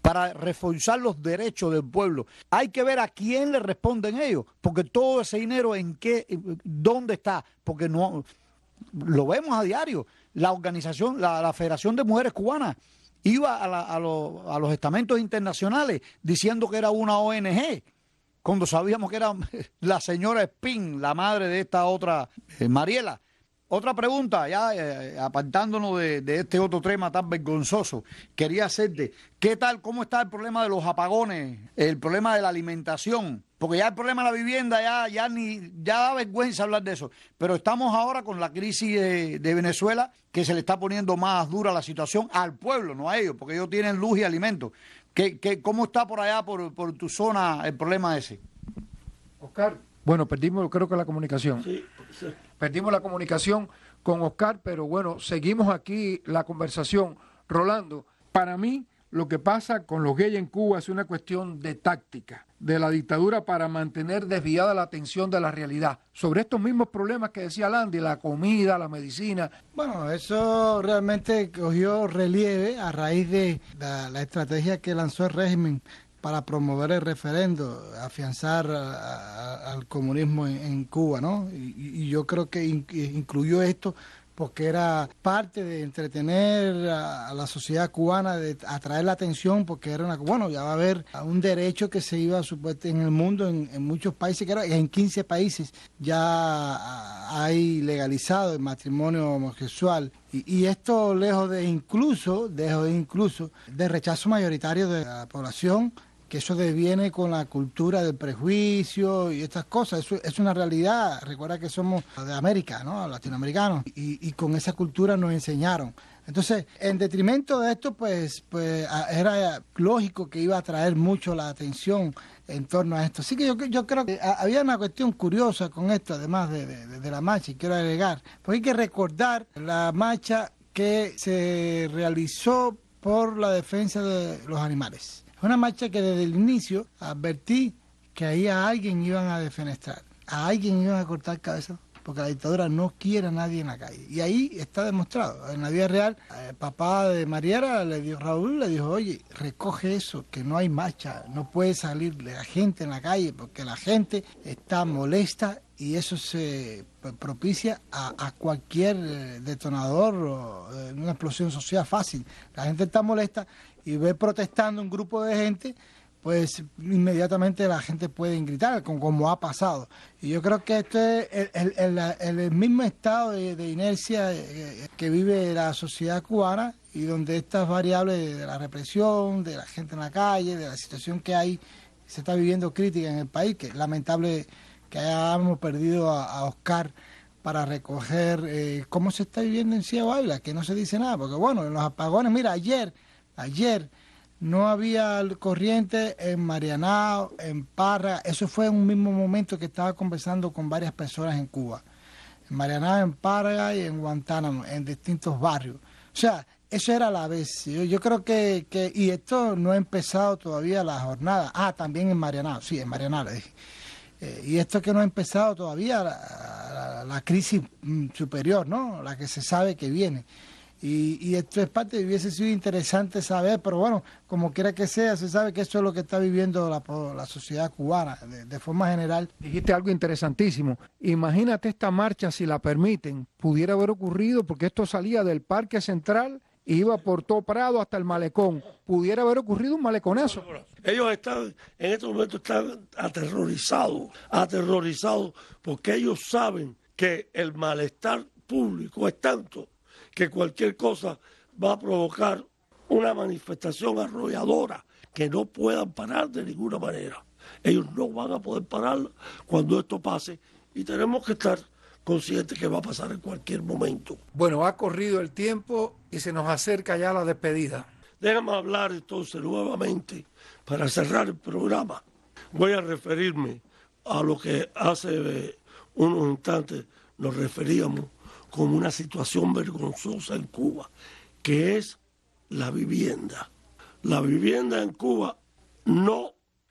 para reforzar los derechos del pueblo. Hay que ver a quién le responden ellos, porque todo ese dinero dónde está, porque no lo vemos a diario. La organización, la Federación de Mujeres Cubanas iba a los estamentos internacionales diciendo que era una ONG, cuando sabíamos que era la señora Espín, la madre de esta otra, Mariela. Otra pregunta, ya apartándonos de este otro tema tan vergonzoso, quería hacerte, cómo está el problema de los apagones, el problema de la alimentación? Porque ya el problema de la vivienda ya da vergüenza hablar de eso, pero estamos ahora con la crisis de Venezuela, que se le está poniendo más dura la situación al pueblo, no a ellos, porque ellos tienen luz y alimentos. ¿Cómo está por allá, por tu zona, el problema ese? Oscar, bueno, perdimos creo que la comunicación. Sí. Perdimos la comunicación con Oscar, pero bueno, seguimos aquí la conversación. Rolando, para mí lo que pasa con los gays en Cuba es una cuestión de táctica de la dictadura para mantener desviada la atención de la realidad sobre estos mismos problemas que decía Landy, la comida, la medicina. Bueno, eso realmente cogió relieve a raíz de la estrategia que lanzó el régimen para promover el referendo, afianzar al comunismo en Cuba, ¿no? Y yo creo que incluyó esto porque era parte de entretener a la sociedad cubana, de atraer la atención, porque era ya va a haber un derecho que se iba a supuesto en el mundo, en muchos países, en 15 países ya hay legalizado el matrimonio homosexual. Y esto lejos de incluso de rechazo mayoritario de la población, que eso deviene con la cultura del prejuicio y estas cosas. Eso es una realidad. Recuerda que somos de América, ¿no? Latinoamericanos, y con esa cultura nos enseñaron. Entonces, en detrimento de esto, pues era lógico que iba a atraer mucho la atención en torno a esto. Así que yo creo que había una cuestión curiosa con esto, además de la marcha, y quiero agregar, porque hay que recordar la marcha que se realizó por la defensa de los animales. Es una marcha que desde el inicio advertí que ahí a alguien iban a defenestrar, a alguien iban a cortar cabeza, porque la dictadura no quiere a nadie en la calle. Y ahí está demostrado. En la vida real, el papá de Mariela, Raúl, le dijo, oye, recoge eso, que no hay marcha, no puede salir la gente en la calle, porque la gente está molesta y eso se propicia a cualquier detonador o una explosión social fácil. La gente está molesta y ve protestando un grupo de gente, pues inmediatamente la gente puede gritar, como ha pasado. Y yo creo que esto es el mismo estado de inercia que vive la sociedad cubana, y donde estas variables de la represión, de la gente en la calle, de la situación que hay, se está viviendo crítica en el país, que es lamentable que hayamos perdido a Oscar para recoger cómo se está viviendo en Ciego Ávila, que no se dice nada, porque bueno, en los apagones, mira, ayer no había corriente en Marianao, en Parra. Eso fue en un mismo momento que estaba conversando con varias personas en Cuba. En Marianao, en Parra y en Guantánamo, en distintos barrios. O sea, eso era la vez. Yo creo que y esto no ha empezado todavía la jornada. También en Marianao, sí, en Marianao le dije. Y esto que no ha empezado todavía la crisis superior, ¿no? La que se sabe que viene. Y esto es parte, hubiese sido interesante saber, pero bueno, como quiera que sea, se sabe que eso es lo que está viviendo la sociedad cubana, de forma general. Dijiste algo interesantísimo. Imagínate esta marcha, si la permiten, pudiera haber ocurrido, porque esto salía del Parque Central, iba por todo Prado hasta el Malecón. Pudiera haber ocurrido un maleconazo. Ellos están, en estos momentos están aterrorizados, porque ellos saben que el malestar público es tanto que cualquier cosa va a provocar una manifestación arrolladora que no puedan parar de ninguna manera. Ellos no van a poder pararla cuando esto pase, y tenemos que estar conscientes que va a pasar en cualquier momento. Bueno, ha corrido el tiempo y se nos acerca ya la despedida. Déjame hablar entonces nuevamente para cerrar el programa. Voy a referirme a lo que hace unos instantes nos referíamos como una situación vergonzosa en Cuba, que es la vivienda. La vivienda en Cuba no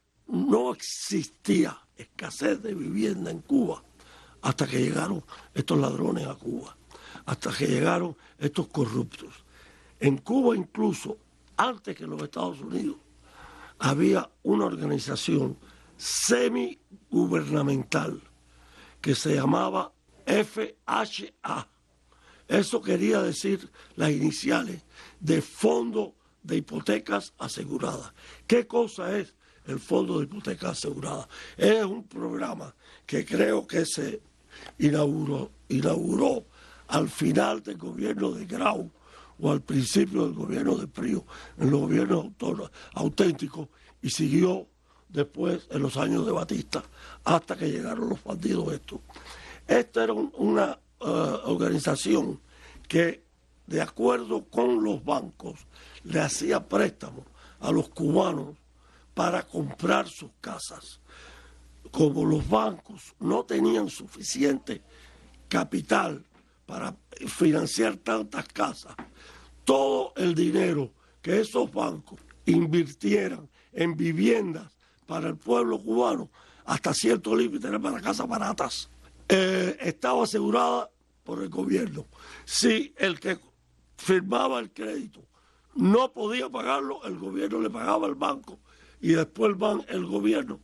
existía escasez de vivienda en Cuba hasta que llegaron estos ladrones a Cuba, hasta que llegaron estos corruptos. En Cuba incluso, antes que en los Estados Unidos, había una organización semigubernamental que se llamaba FHA. Eso quería decir las iniciales de Fondo de Hipotecas Aseguradas. ¿Qué cosa es el Fondo de Hipotecas Aseguradas? Es un programa que creo que se inauguró al final del gobierno de Grau o al principio del gobierno de Prío, en los gobiernos auténticos, y siguió después en los años de Batista hasta que llegaron los bandidos estos. Esta era una organización que, de acuerdo con los bancos, le hacía préstamos a los cubanos para comprar sus casas. Como los bancos no tenían suficiente capital para financiar tantas casas, todo el dinero que esos bancos invirtieran en viviendas para el pueblo cubano, hasta cierto límite, era para casas baratas, estaba asegurada por el gobierno. Si el que firmaba el crédito no podía pagarlo, el gobierno le pagaba al banco y después el gobierno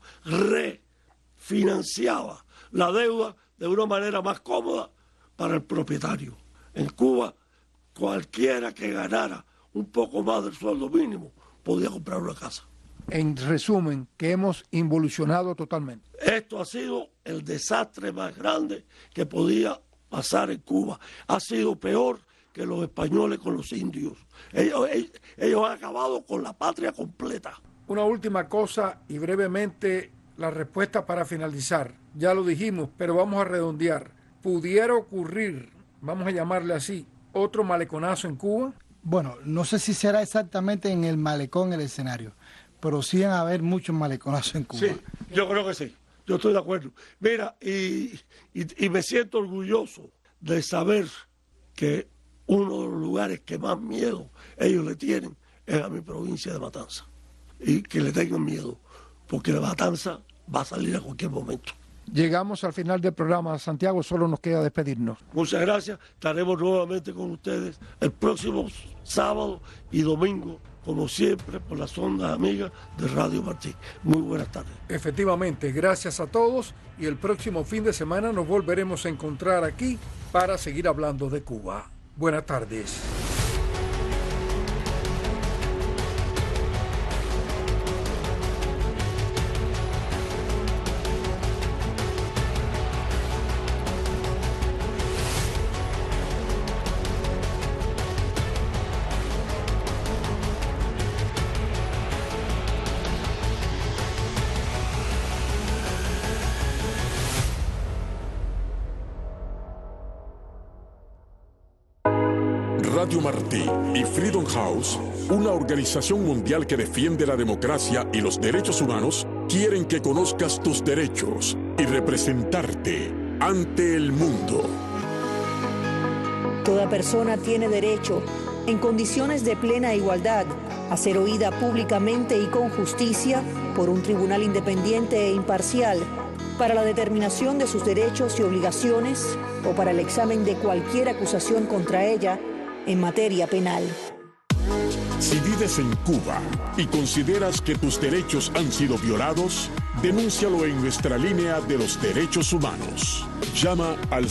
refinanciaba la deuda de una manera más cómoda para el propietario. En Cuba, cualquiera que ganara un poco más del sueldo mínimo podía comprar una casa. En resumen, que hemos involucionado totalmente. Esto ha sido el desastre más grande que podía pasar en Cuba. Ha sido peor que los españoles con los indios. Ellos han acabado con la patria completa. Una última cosa y brevemente la respuesta para finalizar. Ya lo dijimos, pero vamos a redondear. ¿Pudiera ocurrir, vamos a llamarle así, otro maleconazo en Cuba? Bueno, no sé si será exactamente en el malecón el escenario, pero sí van a haber muchos maleconazos en Cuba. Sí, yo creo que sí. Yo estoy de acuerdo. Mira, y me siento orgulloso de saber que uno de los lugares que más miedo ellos le tienen es a mi provincia de Matanza. Y que le tengan miedo, porque la Matanza va a salir a cualquier momento. Llegamos al final del programa, Santiago, solo nos queda despedirnos. Muchas gracias, estaremos nuevamente con ustedes el próximo sábado y domingo, como siempre, por las ondas amigas de Radio Martí. Muy buenas tardes. Efectivamente, gracias a todos y el próximo fin de semana nos volveremos a encontrar aquí para seguir hablando de Cuba. Buenas tardes. Radio Martí y Freedom House, una organización mundial que defiende la democracia y los derechos humanos, quieren que conozcas tus derechos y representarte ante el mundo. Toda persona tiene derecho, en condiciones de plena igualdad, a ser oída públicamente y con justicia por un tribunal independiente e imparcial para la determinación de sus derechos y obligaciones o para el examen de cualquier acusación contra ella en materia penal. Si vives en Cuba y consideras que tus derechos han sido violados, denúncialo en nuestra línea de los derechos humanos. Llama al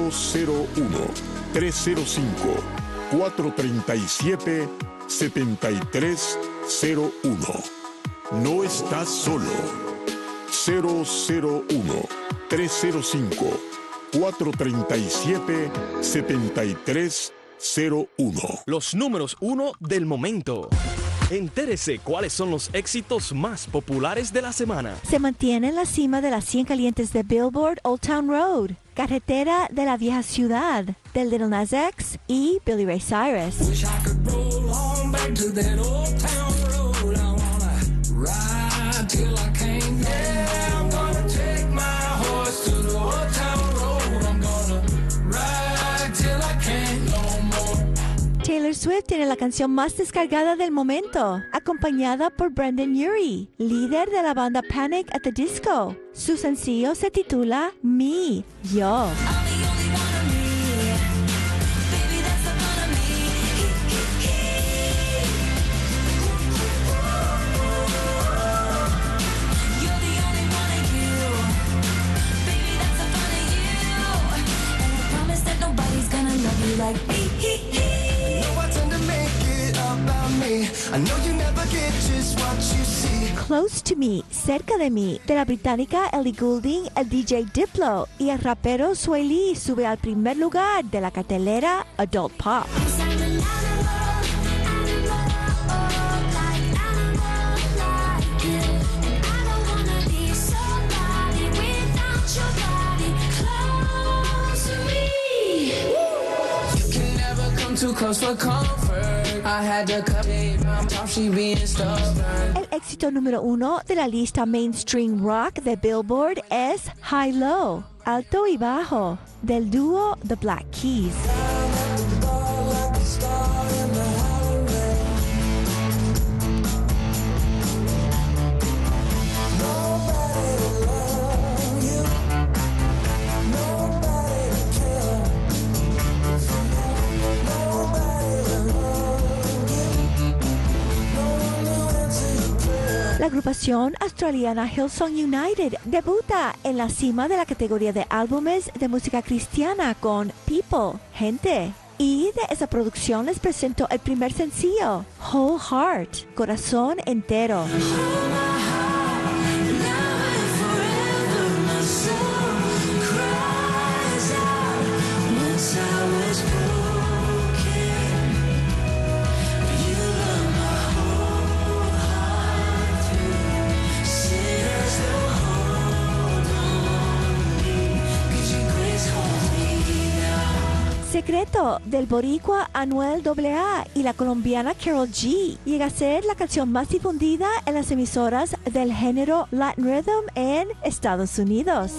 001-305-437-7301. No estás solo. 001-305-437-7301. Los números 1 del momento. Entérese cuáles son los éxitos más populares de la semana. Se mantiene en la cima de las 100 calientes de Billboard Old Town Road, Carretera de la Vieja Ciudad, del Lil Nas X y Billy Ray Cyrus. Taylor Swift tiene la canción más descargada del momento, acompañada por Brendon Urie, líder de la banda Panic at the Disco. Su sencillo se titula Me, Yo. Close to Me, Cerca de Mí, de la británica Ellie Goulding, el DJ Diplo y el rapero Swae Lee sube al primer lugar de la cartelera Adult Pop. El éxito número 1 de la lista Mainstream Rock de Billboard es High Low, Alto y Bajo, del dúo The Black Keys. La agrupación australiana Hillsong United debuta en la cima de la categoría de álbumes de música cristiana con People, Gente. Y de esa producción les presento el primer sencillo, Whole Heart, Corazón Entero. Secreto, del boricua Anuel AA y la colombiana Karol G, llega a ser la canción más difundida en las emisoras del género Latin Rhythm en Estados Unidos.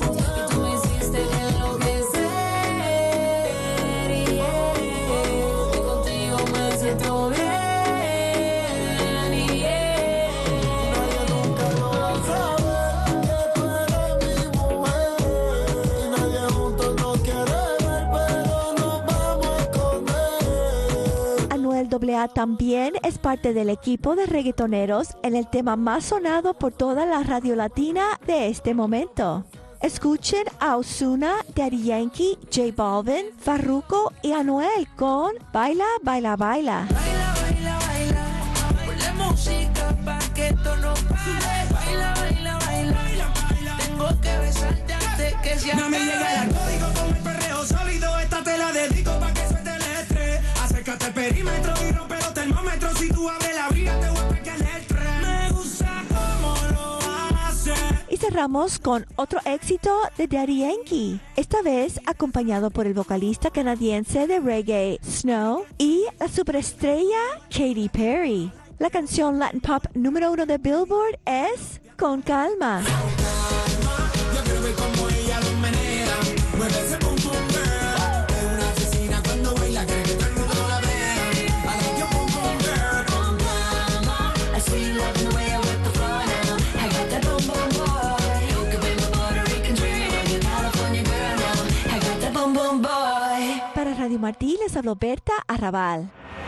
AA también es parte del equipo de reggaetoneros en el tema más sonado por toda la radio latina de este momento. Escuchen a Ozuna, Daddy Yankee, J Balvin, Farruko y Anuel con Baila, Baila, Baila. Baila, baila, baila, ponle música pa' que esto no pare. Baila, baila, baila, tengo que besarte antes que se acabe. No me llega el código con el perreo sólido, esta te la dedico pa' que suelte el estrés. Acércate al perímetro y rompe los termómetros, si tú abres la briga te voy a pegar el tren. Me gusta cómo lo hace. Y cerramos con otro éxito de Daddy Yankee, esta vez acompañado por el vocalista canadiense de reggae Snow y la superestrella Katy Perry. La canción Latin Pop número 1 de Billboard es Con Calma. Yo quiero ver cómo ella lo menea, mueve ese pum pum girl. Es una asesina cuando baila, cree que todo el mundo la vea. I like your pum pum girl. Con calma, I see you loving the way I work the floor now. I got that boom boom boy. You could be my Puerto Rican dream, you're California girl now. I got that boom boom boy. Para Radio Martí les habló Berta Arrabal.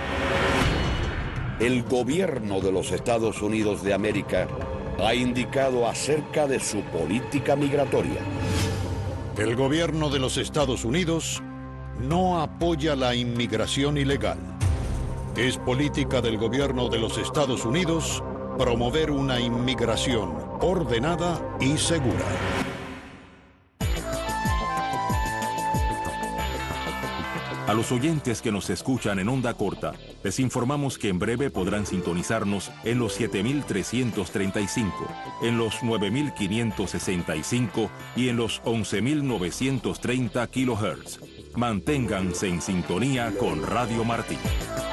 El gobierno de los Estados Unidos de América ha indicado acerca de su política migratoria. El gobierno de los Estados Unidos no apoya la inmigración ilegal. Es política del gobierno de los Estados Unidos promover una inmigración ordenada y segura. A los oyentes que nos escuchan en onda corta, les informamos que en breve podrán sintonizarnos en los 7.335, en los 9.565 y en los 11.930 kHz. Manténganse en sintonía con Radio Martí.